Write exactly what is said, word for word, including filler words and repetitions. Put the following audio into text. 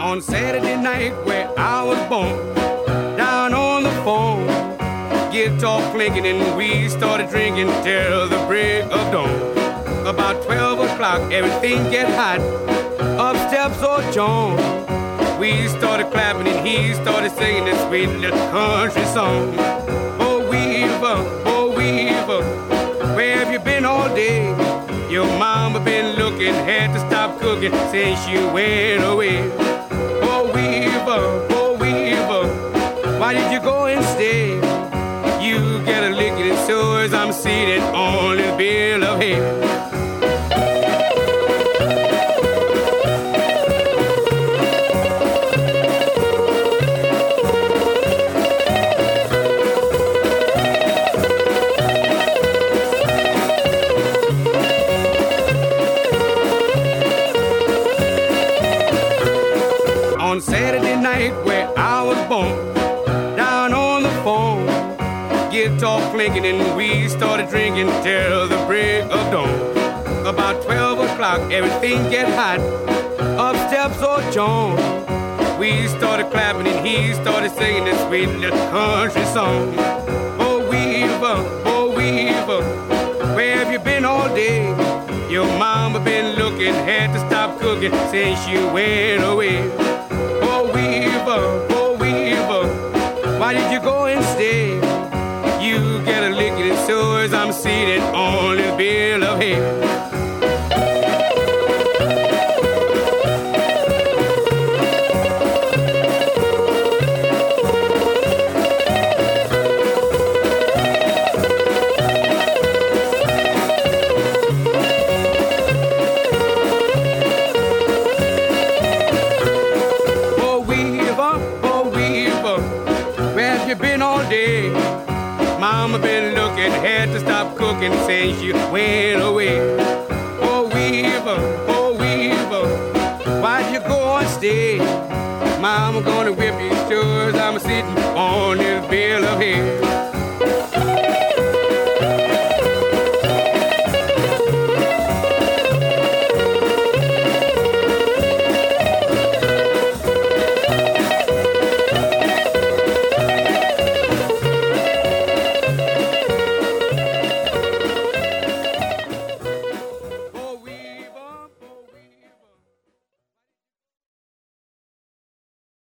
On Saturday night where I was born, down on the phone, guitar clinking and we started drinking till the break of dawn. About twelve o'clock, everything get hot, up steps old John. We started clapping and he started singing this sweet little country song. Oh Weaver, oh Weaver, where have you been all day? Your mama been looking, had to stop cooking since you went away. Oh Weaver, oh Weaver, why did you go and stay? You get a licking as sure as I'm seated on this bill of hay. On Saturday night where I was born, down on the phone, guitar clinking and we started drinking till the break of dawn. About twelve o'clock, everything get hot, up steps old John. We started clapping and he started singing this sweet little country song. Oh Weaver, oh Weaver, where have you been all day? Your mama been looking, had to stop cooking since you went away. Oh Weaver, oh Weaver, why did you go and stay? You get a licking as sure as I'm seated on this bill of hay. Mama been looking, had to stop cooking since you went away. Oh Weaver, oh Weaver, why'd you go and stay? Mama gonna whip you sure as I'm sitting on this bill of hay.